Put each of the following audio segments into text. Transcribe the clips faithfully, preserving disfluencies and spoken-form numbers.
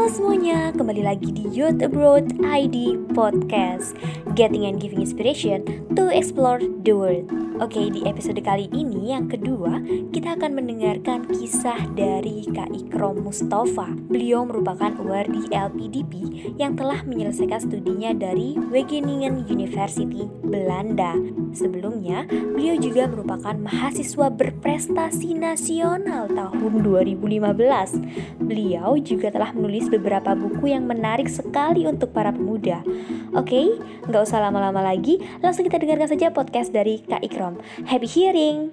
semuanya, kembali lagi di Youth Abroad I D Podcast, Getting and Giving Inspiration to Explore the World. Oke, di episode kali ini yang kedua, kita akan mendengarkan kisah dari Kak Ikrom Mustafa. Beliau merupakan awardee L P D P yang telah menyelesaikan studinya dari Wageningen University, Belanda. Sebelumnya, beliau juga merupakan mahasiswa berprestasi nasional tahun dua ribu lima belas. Beliau juga telah menulis beberapa buku yang menarik sekali untuk para pemuda. Oke, nggak usah lama-lama lagi, langsung kita dengarkan saja podcast dari Kak Ikrom. Happy hearing!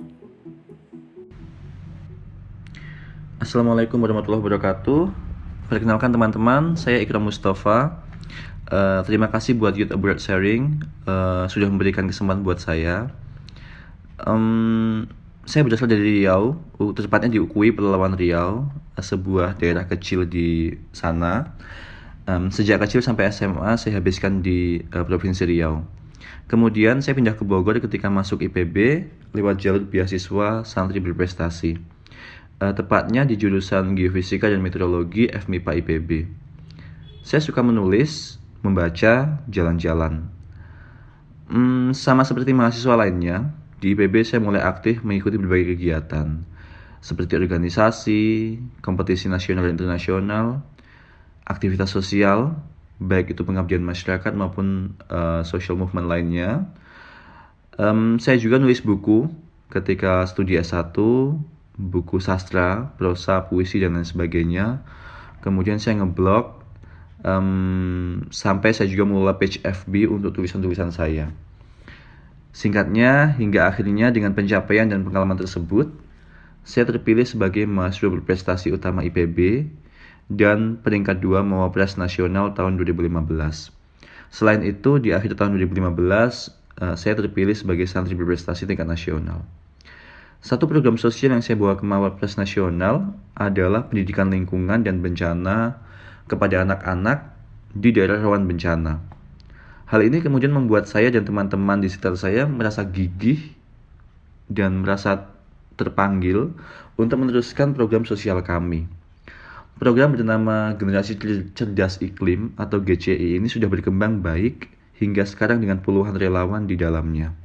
Assalamualaikum warahmatullahi wabarakatuh. Perkenalkan teman-teman, saya Ikrom Mustafa. Uh, terima kasih buat Youth Abroad Sharing uh, sudah memberikan kesempatan buat saya. Um, saya berasal dari Riau, tepatnya di U K U I Pelalawan Riau, sebuah daerah kecil di sana. Um, sejak kecil sampai S M A saya habiskan di uh, Provinsi Riau. Kemudian saya pindah ke Bogor ketika masuk I P B lewat jalur beasiswa santri berprestasi. Uh, tepatnya di jurusan Geofisika dan Meteorologi F M I P A I P B. Saya suka menulis, membaca, jalan-jalan. Hmm, sama seperti mahasiswa lainnya, di I P B saya mulai aktif mengikuti berbagai kegiatan seperti organisasi, kompetisi nasional dan internasional, aktivitas sosial, baik itu pengabdian masyarakat maupun uh, social movement lainnya. Um, saya juga nulis buku ketika studi S satu, buku sastra, prosa, puisi, dan lain sebagainya. Kemudian saya ngeblog, um, sampai saya juga mengelola page F B untuk tulisan-tulisan saya. Singkatnya, hingga akhirnya dengan pencapaian dan pengalaman tersebut, saya terpilih sebagai mahasiswa berprestasi utama I P B dan peringkat dua Mawapres Nasional tahun dua ribu lima belas. Selain itu, di akhir tahun dua ribu lima belas, uh, saya terpilih sebagai santri berprestasi tingkat nasional. Satu program sosial yang saya bawa ke Mawapres Nasional adalah pendidikan lingkungan dan bencana kepada anak-anak di daerah rawan bencana. Hal ini kemudian membuat saya dan teman-teman di sekitar saya merasa gigih dan merasa terpanggil untuk meneruskan program sosial kami. Program bernama Generasi Cerdas Iklim atau G C I ini sudah berkembang baik hingga sekarang dengan puluhan relawan di dalamnya.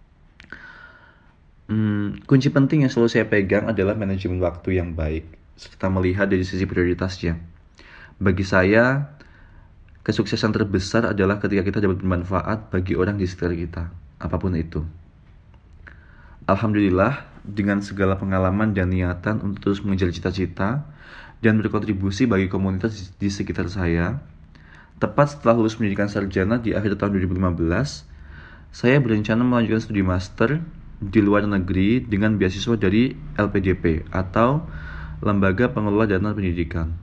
Hmm, kunci penting yang selalu saya pegang adalah manajemen waktu yang baik, serta melihat dari sisi prioritasnya. Bagi saya, kesuksesan terbesar adalah ketika kita dapat bermanfaat bagi orang di sekitar kita, apapun itu. Alhamdulillah, dengan segala pengalaman dan niatan untuk terus mengejar cita-cita dan berkontribusi bagi komunitas di sekitar saya, tepat setelah lulus pendidikan sarjana di akhir tahun dua ribu lima belas, saya berencana melanjutkan studi master di luar negeri dengan beasiswa dari L P D P atau Lembaga Pengelola Dana Pendidikan.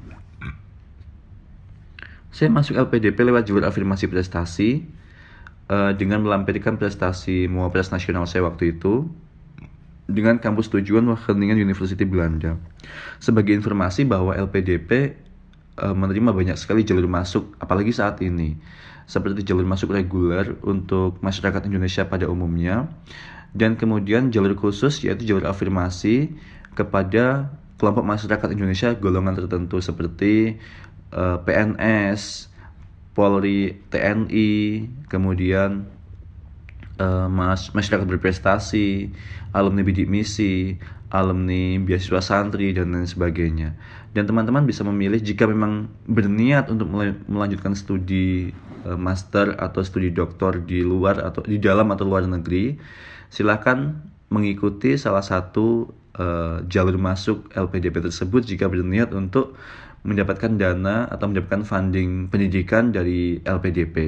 Saya masuk L P D P lewat jalur afirmasi prestasi uh, dengan melampirkan prestasi Mawapres Nasional saya waktu itu dengan kampus tujuan Wageningen University Belanda. Sebagai informasi bahwa L P D P uh, menerima banyak sekali jalur masuk, apalagi saat ini, seperti jalur masuk reguler untuk masyarakat Indonesia pada umumnya, dan kemudian jalur khusus yaitu jalur afirmasi kepada kelompok masyarakat Indonesia golongan tertentu seperti uh, P N S, Polri, T N I, kemudian uh, mas- masyarakat berprestasi, alumni bidik misi, alumni beasiswa santri, dan lain sebagainya. Dan teman-teman bisa memilih jika memang berniat untuk melanjutkan studi uh, master atau studi doktor di luar atau di dalam atau luar negeri, silakan mengikuti salah satu uh, jalur masuk L P D P tersebut jika berniat untuk mendapatkan dana atau mendapatkan funding pendidikan dari L P D P.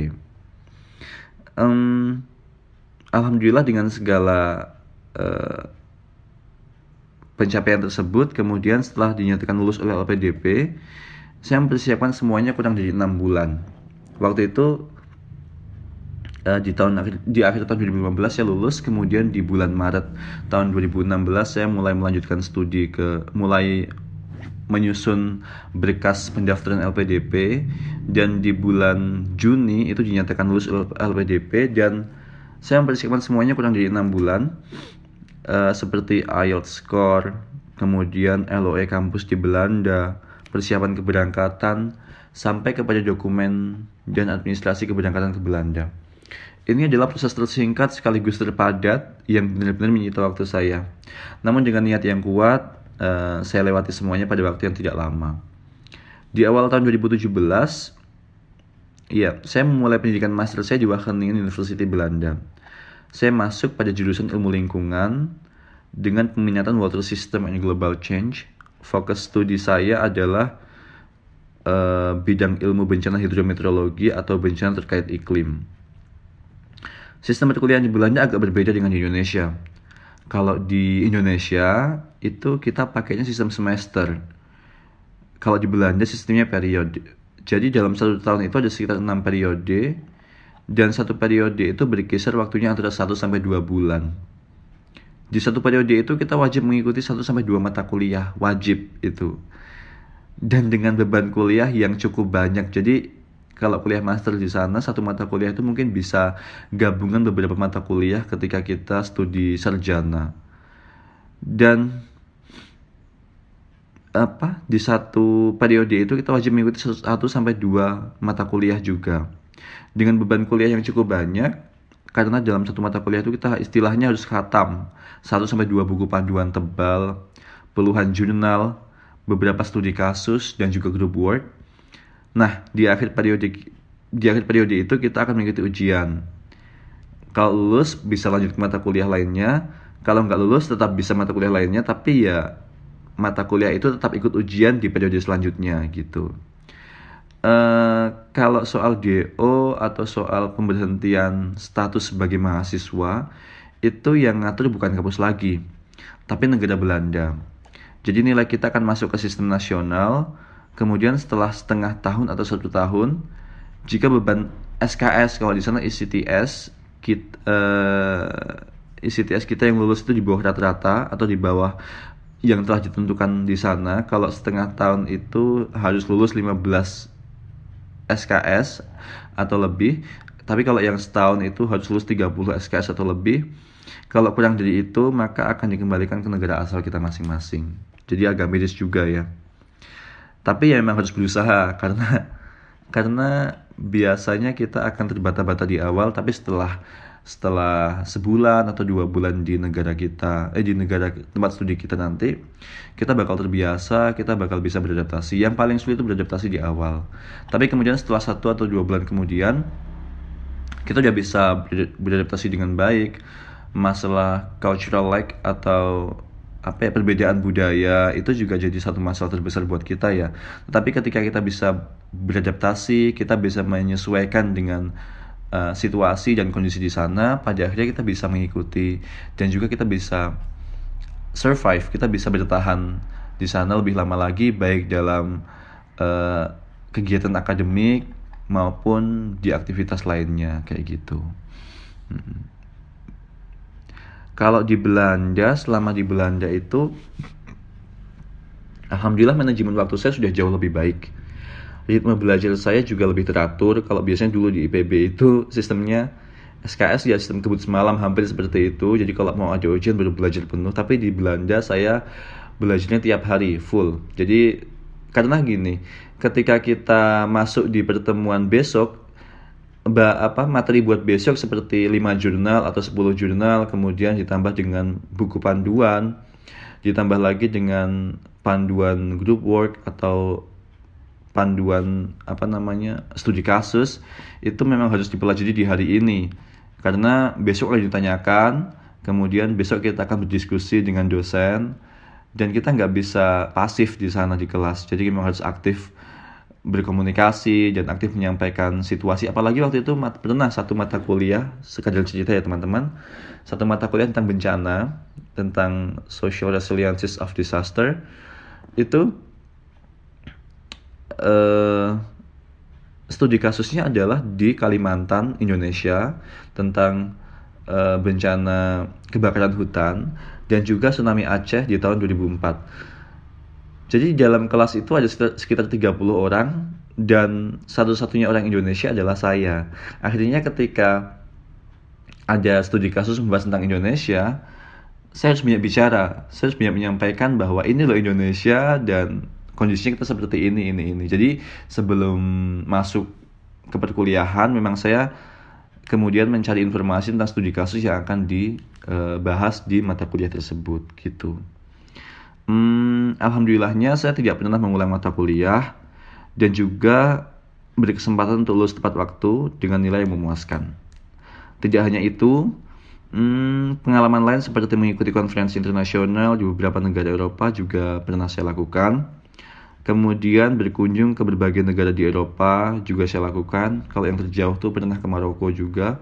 Um, Alhamdulillah dengan segala uh, pencapaian tersebut, kemudian setelah dinyatakan lulus oleh L P D P, saya mempersiapkan semuanya kurang dari enam bulan. Waktu itu Uh, di tahun di akhir tahun dua ribu lima belas saya lulus, kemudian di bulan Maret tahun dua ribu enam belas saya mulai melanjutkan studi ke mulai menyusun berkas pendaftaran L P D P, dan di bulan Juni itu dinyatakan lulus L P D P dan saya mempersiapkan semuanya kurang dari enam bulan, uh, seperti I E L T S score, kemudian L O E kampus di Belanda, persiapan keberangkatan, sampai kepada dokumen dan administrasi keberangkatan ke Belanda. Ini adalah proses tersingkat sekaligus terpadat yang benar-benar menyita waktu saya. Namun dengan niat yang kuat, uh, saya lewati semuanya pada waktu yang tidak lama. Di awal tahun dua ribu tujuh belas, ya, saya memulai pendidikan master saya di Wageningen University Belanda. Saya masuk pada jurusan ilmu lingkungan dengan peminatan Water System and Global Change. Fokus studi saya adalah uh, bidang ilmu bencana hidrometeorologi atau bencana terkait iklim. Sistem perkuliahan di Belanda agak berbeda dengan di Indonesia. Kalau di Indonesia itu kita pakainya sistem semester. Kalau di Belanda sistemnya periode. Jadi dalam satu tahun itu ada sekitar enam periode. Dan satu periode itu berkisar waktunya antara satu sampai dua bulan. Di satu periode itu kita wajib mengikuti satu sampai dua mata kuliah. Wajib itu. Dan dengan beban kuliah yang cukup banyak. Jadi kalau kuliah master di sana, satu mata kuliah itu mungkin bisa gabungan beberapa mata kuliah ketika kita studi sarjana. Dan apa di satu periode itu kita wajib mengikuti satu sampai dua mata kuliah juga. Dengan beban kuliah yang cukup banyak, karena dalam satu mata kuliah itu kita istilahnya harus khatam satu sampai dua buku panduan tebal, puluhan jurnal, beberapa studi kasus, dan juga group work. Nah, di akhir periode di akhir periode itu kita akan mengikuti ujian. Kalau lulus bisa lanjut ke mata kuliah lainnya. Kalau nggak lulus tetap bisa mata kuliah lainnya, tapi ya mata kuliah itu tetap ikut ujian di periode selanjutnya gitu. Uh, kalau soal D O atau soal pemberhentian status sebagai mahasiswa, itu yang ngatur bukan kampus lagi, tapi negara Belanda. Jadi nilai kita akan masuk ke sistem nasional. Kemudian setelah setengah tahun atau satu tahun, jika beban S K S, kalau di sana I C T S, kita, uh, I C T S kita yang lulus itu di bawah rata-rata atau di bawah yang telah ditentukan di sana. Kalau setengah tahun itu harus lulus lima belas S K S atau lebih. Tapi kalau yang setahun itu harus lulus tiga puluh S K S atau lebih. Kalau kurang dari itu, maka akan dikembalikan ke negara asal kita masing-masing. Jadi agak miris juga ya. Tapi ya memang harus berusaha karena karena biasanya kita akan terbata-bata di awal, tapi setelah setelah sebulan atau dua bulan di negara kita, eh di negara tempat studi kita nanti, kita bakal terbiasa, kita bakal bisa beradaptasi. Yang paling sulit itu beradaptasi di awal. Tapi kemudian setelah satu atau dua bulan kemudian, kita udah bisa beradaptasi dengan baik. Masalah cultural lag atau apa ya, perbedaan budaya itu juga jadi satu masalah terbesar buat kita ya. Tetapi ketika kita bisa beradaptasi, kita bisa menyesuaikan dengan uh, situasi dan kondisi di sana, pada akhirnya kita bisa mengikuti dan juga kita bisa survive, kita bisa bertahan di sana lebih lama lagi, baik dalam uh, kegiatan akademik maupun di aktivitas lainnya kayak gitu. Hmm. Kalau di Belanda, selama di Belanda itu, alhamdulillah manajemen waktu saya sudah jauh lebih baik. Ritme belajar saya juga lebih teratur. Kalau biasanya dulu di I P B itu sistemnya S K S ya, sistem kebut semalam, hampir seperti itu. Jadi kalau mau ada ujian baru belajar penuh. Tapi di Belanda saya belajarnya tiap hari, full. Jadi karena gini, ketika kita masuk di pertemuan besok, Ba, apa materi buat besok seperti lima jurnal atau sepuluh jurnal, kemudian ditambah dengan buku panduan, ditambah lagi dengan panduan group work atau panduan apa namanya studi kasus, itu memang harus dipelajari di hari ini karena besok akan ditanyakan, kemudian besok kita akan berdiskusi dengan dosen dan kita nggak bisa pasif di sana di kelas, jadi memang harus aktif berkomunikasi dan aktif menyampaikan situasi. Apalagi waktu itu mat- pernah satu mata kuliah, sekadar cerita ya teman-teman, satu mata kuliah tentang bencana, tentang social resiliences of disaster. Itu uh, studi kasusnya adalah di Kalimantan, Indonesia, tentang uh, bencana kebakaran hutan dan juga tsunami Aceh di tahun dua ribu empat. Jadi dalam kelas itu ada sekitar tiga puluh orang dan satu-satunya orang Indonesia adalah saya. Akhirnya ketika ada studi kasus membahas tentang Indonesia, saya harus banyak bicara. Saya harus banyak menyampaikan bahwa ini loh Indonesia dan kondisinya kita seperti ini ini ini. Jadi sebelum masuk ke perkuliahan memang saya kemudian mencari informasi tentang studi kasus yang akan dibahas di mata kuliah tersebut gitu. Hmm, alhamdulillahnya saya tidak pernah mengulang mata kuliah dan juga berkesempatan untuk lulus tepat waktu dengan nilai yang memuaskan. Tidak hanya itu, hmm, pengalaman lain seperti mengikuti konferensi internasional di beberapa negara Eropa juga pernah saya lakukan. Kemudian berkunjung ke berbagai negara di Eropa juga saya lakukan. Kalau yang terjauh tuh pernah ke Maroko juga.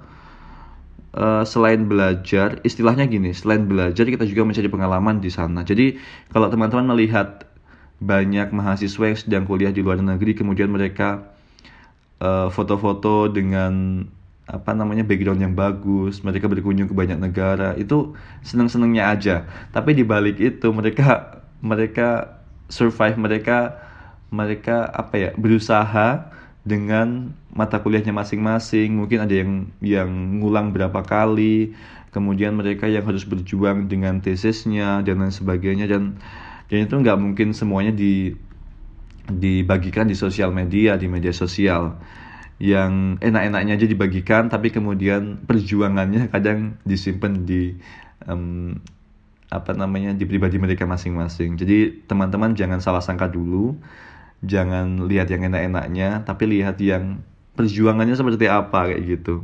Uh, selain belajar, istilahnya gini, selain belajar kita juga mencari pengalaman di sana. Jadi kalau teman-teman melihat banyak mahasiswa yang sedang kuliah di luar negeri, kemudian mereka uh, foto-foto dengan apa namanya background yang bagus, mereka berkunjung ke banyak negara, itu seneng-senengnya aja. Tapi di balik itu mereka mereka survive, mereka mereka apa ya berusaha dengan mata kuliahnya masing-masing. Mungkin ada yang yang ngulang berapa kali, kemudian mereka yang harus berjuang dengan tesisnya dan lain sebagainya, dan dan itu nggak mungkin semuanya di dibagikan di sosial media, di media sosial. Yang enak-enaknya aja dibagikan, tapi kemudian perjuangannya kadang disimpan di um, apa namanya di pribadi mereka masing-masing. Jadi teman-teman jangan salah sangka dulu, jangan lihat yang enak-enaknya, tapi lihat yang perjuangannya seperti apa kayak gitu.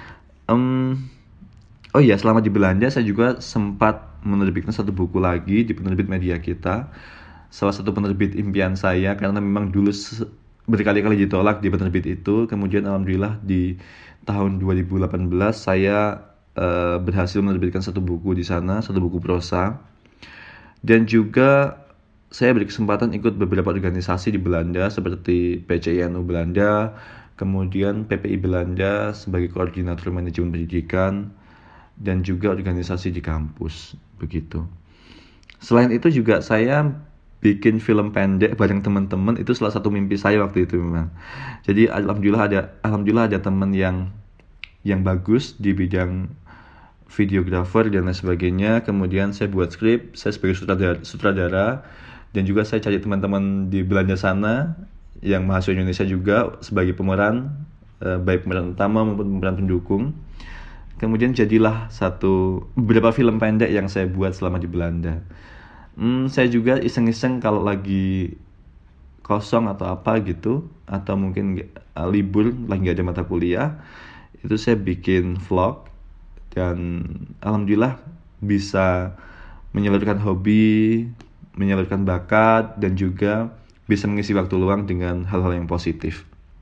Um, oh iya, selama di Belanda saya juga sempat menerbitkan satu buku lagi di penerbit media kita, salah satu penerbit impian saya, karena memang dulu berkali-kali ditolak di penerbit itu. Kemudian alhamdulillah di tahun dua ribu delapan belas saya Uh, berhasil menerbitkan satu buku di sana, satu buku prosa. Dan juga saya berkesempatan ikut beberapa organisasi di Belanda seperti P C I N U Belanda, kemudian P P I Belanda sebagai koordinator manajemen pendidikan, dan juga organisasi di kampus begitu. Selain itu juga saya bikin film pendek bareng teman-teman, itu salah satu mimpi saya waktu itu memang. Jadi alhamdulillah ada alhamdulillah ada teman yang yang bagus di bidang videografer dan lain sebagainya. Kemudian saya buat skrip, saya sebagai sutradara, sutradara dan juga saya cari teman-teman di Belanda sana yang mahasiswa Indonesia juga sebagai pemeran, eh, baik pemeran utama maupun pemeran pendukung. Kemudian jadilah satu beberapa film pendek yang saya buat selama di Belanda. Hmm, saya juga iseng-iseng kalau lagi kosong atau apa gitu, atau mungkin uh, libur lagi nggak ada mata kuliah, itu saya bikin vlog. Dan alhamdulillah bisa menyalurkan hobi, menyalurkan bakat, dan juga bisa mengisi waktu luang dengan hal-hal yang positif.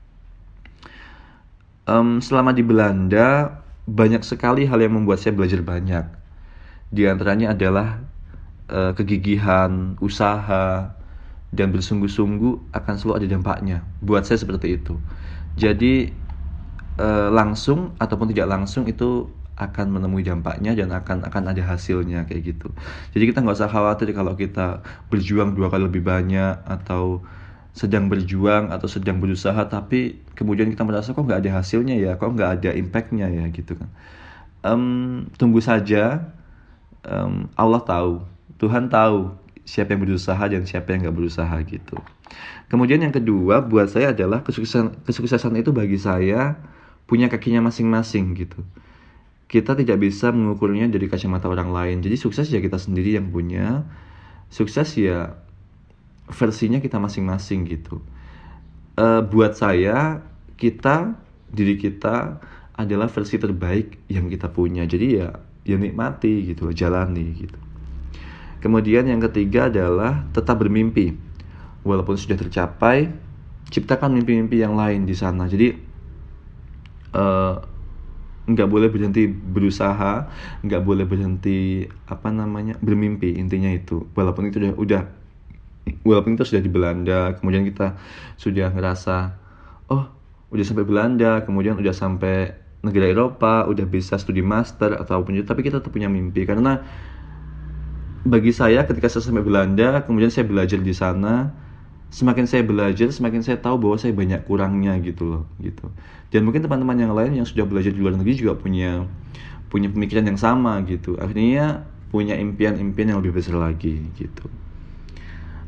Um, selama di Belanda, banyak sekali hal yang membuat saya belajar banyak. Di antaranya adalah uh, kegigihan, usaha, dan bersungguh-sungguh akan selalu ada dampaknya. Buat saya seperti itu. Jadi uh, langsung ataupun tidak langsung itu akan menemui dampaknya dan akan akan ada hasilnya kayak gitu. Jadi kita nggak usah khawatir kalau kita berjuang dua kali lebih banyak, atau sedang berjuang atau sedang berusaha tapi kemudian kita merasa kok nggak ada hasilnya ya, kok nggak ada impactnya ya gitu kan. Um, tunggu saja, um, Allah tahu, Tuhan tahu siapa yang berusaha dan siapa yang nggak berusaha gitu. Kemudian yang kedua buat saya adalah kesuksesan kesuksesan itu bagi saya punya kakinya masing-masing gitu. Kita tidak bisa mengukurnya dari kacamata orang lain. Jadi sukses ya kita sendiri yang punya. Sukses ya versinya kita masing-masing gitu. E, buat saya, kita, diri kita adalah versi terbaik yang kita punya. Jadi ya, ya nikmati gitu, jalani gitu. Kemudian yang ketiga adalah tetap bermimpi. Walaupun sudah tercapai, ciptakan mimpi-mimpi yang lain di sana. Jadi e, nggak boleh berhenti berusaha, nggak boleh berhenti apa namanya bermimpi, intinya itu. Walaupun itu udah udah walaupun itu sudah di Belanda, kemudian kita sudah ngerasa oh udah sampai Belanda, kemudian udah sampai negara Eropa, udah bisa studi master ataupun itu, tapi kita tetap punya mimpi. Karena bagi saya ketika saya sampai Belanda, kemudian saya belajar di sana, semakin saya belajar, semakin saya tahu bahwa saya banyak kurangnya gitu loh, gitu. Dan mungkin teman-teman yang lain yang sudah belajar di luar negeri juga punya punya pemikiran yang sama gitu. Akhirnya punya impian-impian yang lebih besar lagi gitu.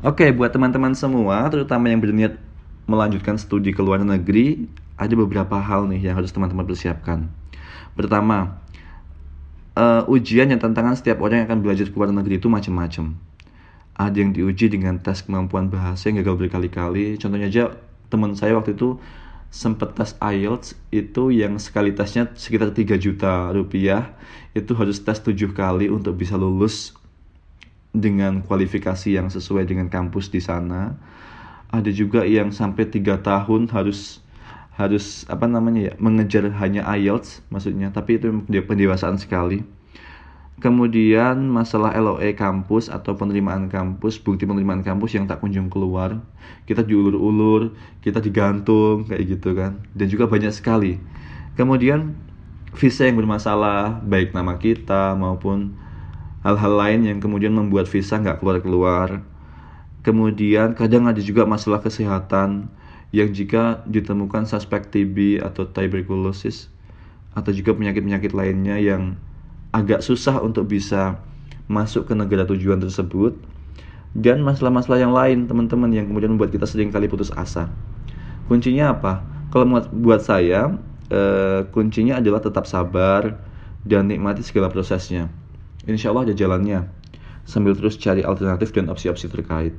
Oke, buat teman-teman semua, terutama yang berniat melanjutkan studi ke luar negeri, ada beberapa hal nih yang harus teman-teman persiapkan. Pertama, uh, ujian dan tantangan setiap orang yang akan belajar ke luar negeri itu macam-macam. Ada yang diuji dengan tes kemampuan bahasa yang gagal berkali-kali. Contohnya aja, teman saya waktu itu sempat tes I E L T S itu yang sekali tesnya sekitar tiga juta rupiah. Itu harus tes tujuh kali untuk bisa lulus dengan kualifikasi yang sesuai dengan kampus di sana. Ada juga yang sampai tiga tahun harus harus apa namanya ya mengejar hanya I E L T S maksudnya, tapi itu pendewasaan sekali. Kemudian masalah L O E kampus atau penerimaan kampus, bukti penerimaan kampus yang tak kunjung keluar. Kita diulur-ulur, kita digantung kayak gitu kan. Dan juga banyak sekali. Kemudian visa yang bermasalah, baik nama kita maupun hal-hal lain yang kemudian membuat visa nggak keluar-keluar. Kemudian kadang ada juga masalah kesehatan yang jika ditemukan suspek T B atau tuberculosis atau juga penyakit-penyakit lainnya yang agak susah untuk bisa masuk ke negara tujuan tersebut. Dan masalah-masalah yang lain teman-teman yang kemudian membuat kita seringkali putus asa. Kuncinya apa? Kalau buat saya eh, kuncinya adalah tetap sabar dan nikmati segala prosesnya. Insya Allah ada jalannya, sambil terus cari alternatif dan opsi-opsi terkait.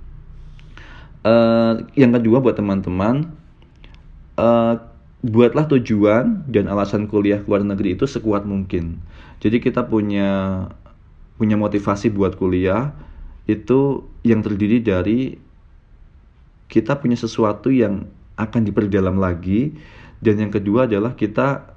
Uh, yang kedua buat teman-teman, uh, buatlah tujuan dan alasan kuliah ke luar negeri itu sekuat mungkin. Jadi kita punya punya motivasi buat kuliah itu yang terdiri dari kita punya sesuatu yang akan diperdalam lagi, dan yang kedua adalah kita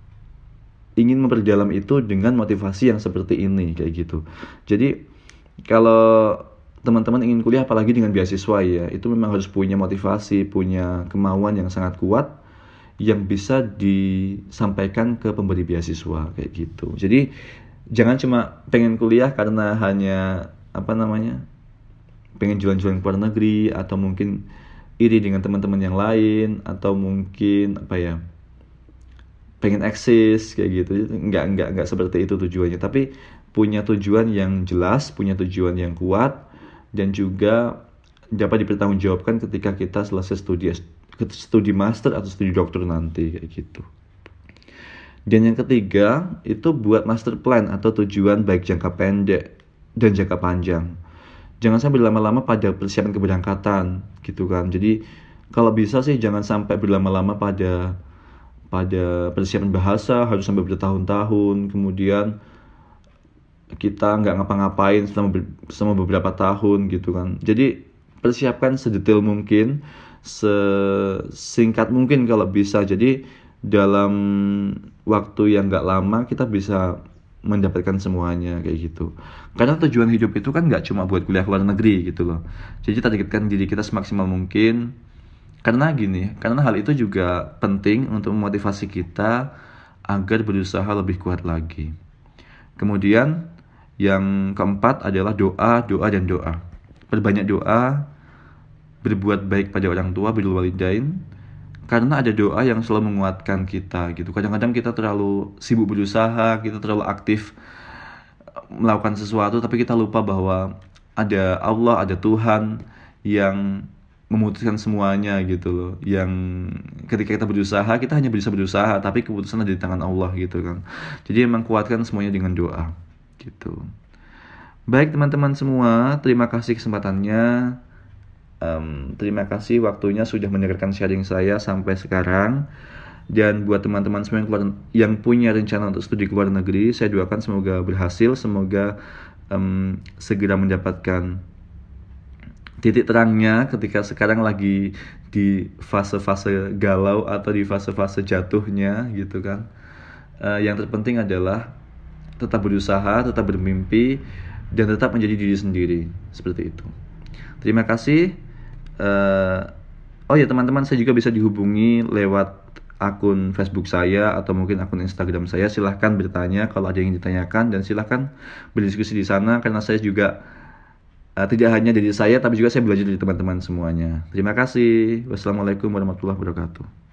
ingin memperdalam itu dengan motivasi yang seperti ini kayak gitu. Jadi kalau teman-teman ingin kuliah apalagi dengan beasiswa ya, itu memang harus punya motivasi, punya kemauan yang sangat kuat yang bisa disampaikan ke pemberi beasiswa kayak gitu. Jadi jangan cuma pengen kuliah karena hanya apa namanya pengen jalan-jalan ke luar negeri, atau mungkin iri dengan teman-teman yang lain, atau mungkin apa ya pengen eksis kayak gitu. Enggak enggak enggak seperti itu tujuannya, tapi punya tujuan yang jelas, punya tujuan yang kuat, dan juga dapat dipertanggungjawabkan ketika kita selesai studi studi master atau studi doktor nanti kayak gitu. Dan yang ketiga itu buat master plan atau tujuan baik jangka pendek dan jangka panjang. Jangan sampai berlama-lama pada persiapan keberangkatan gitu kan. Jadi kalau bisa sih jangan sampai berlama-lama pada pada persiapan bahasa, harus sampai bertahun-tahun. Kemudian kita nggak ngapa-ngapain selama, ber, selama beberapa tahun gitu kan. Jadi persiapkan sedetail mungkin, sesingkat mungkin kalau bisa. Jadi dalam waktu yang nggak lama kita bisa mendapatkan semuanya kayak gitu. Karena tujuan hidup itu kan nggak cuma buat kuliah luar negeri gitu loh. Jadi targetkan diri kita semaksimal mungkin. Karena gini, karena hal itu juga penting untuk memotivasi kita agar berusaha lebih kuat lagi. Kemudian yang keempat adalah doa, doa dan doa. Perbanyak doa, berbuat baik pada orang tua, birrul walidain. Karena ada doa yang selalu menguatkan kita gitu. Kadang-kadang kita terlalu sibuk berusaha, kita terlalu aktif melakukan sesuatu, tapi kita lupa bahwa ada Allah, ada Tuhan yang memutuskan semuanya gitu loh. Yang ketika kita berusaha, kita hanya bisa berusaha, tapi keputusan ada di tangan Allah gitu kan. Jadi emang kuatkan semuanya dengan doa gitu. Baik teman-teman semua, terima kasih kesempatannya. Um, terima kasih waktunya sudah mendengarkan sharing saya sampai sekarang. Dan buat teman-teman semua yang, keluar, yang punya rencana untuk studi ke luar negeri, saya doakan semoga berhasil, semoga um, segera mendapatkan titik terangnya ketika sekarang lagi di fase-fase galau atau di fase-fase jatuhnya gitu kan. Uh, yang terpenting adalah tetap berusaha, tetap bermimpi, dan tetap menjadi diri sendiri seperti itu. Terima kasih. Uh, oh ya teman-teman, saya juga bisa dihubungi lewat akun Facebook saya atau mungkin akun Instagram saya. Silahkan bertanya kalau ada yang ditanyakan, dan silahkan berdiskusi di sana, karena saya juga uh, tidak hanya dari saya tapi juga saya belajar dari teman-teman semuanya. Terima kasih. Wassalamualaikum warahmatullahi wabarakatuh.